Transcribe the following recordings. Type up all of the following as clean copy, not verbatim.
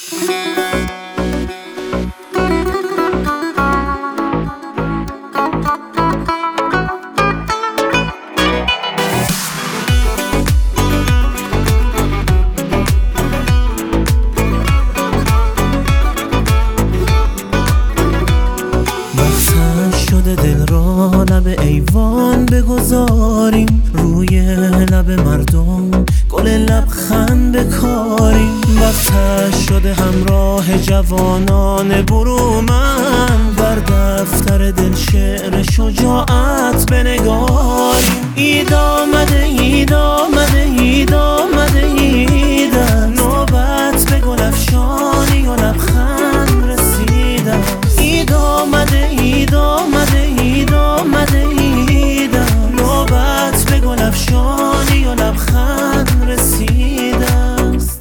شده دل را لب ایوان بگذاریم، روی لب مردم گل لبخند بکاریم. وقتش شده همراه جوانان برومند، بر دفتر دل شعر شجاعت بنگاریم. عید آمده عید آمده عید آمده عیدم، نوبت به گل افشانی و لبخند رسیدم. عید آمده عید آمده عید آمده عیدم، نوبت به گل افشانی و لبخند رسیده است.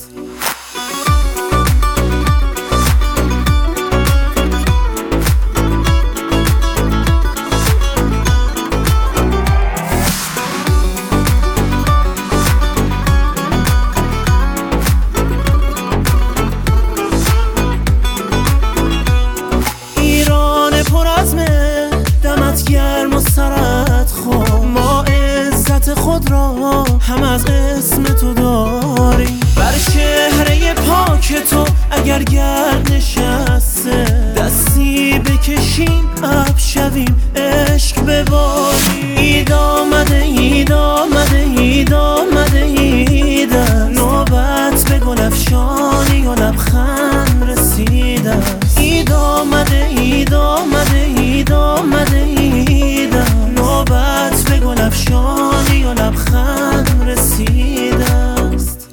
گرم و سرت خود، ما عزت خود را هم از اسم تو داریم. بر چهره پاک تو اگر گرد نشسته، دستی بکشیم اب شویم عشق بباریم. عید آمده عید آمده عید آمده عیدم، نوبت به گل افشانی و لبخند رسیده است. عید آمده عید آمده عید آمده عیدم، نوبت به گل افشانی و لبخند رسیده است.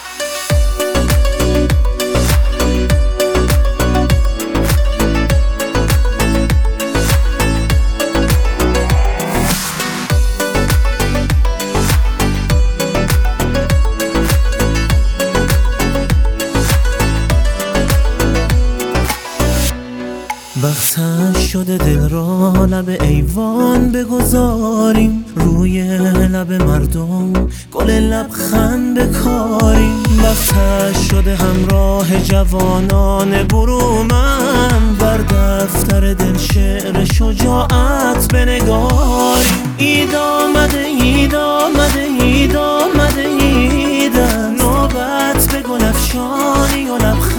وقتش شده دل را لب ایوان بگذاریم، روی لب مردم گل لبخند بکاریم. وقتش شده همراه جوانان برومند، بر دفتر دل شعر شجاعت بنگاریم. عید آمده عید آمده عید آمده عیدم، نوبت به گل افشانی و لبخند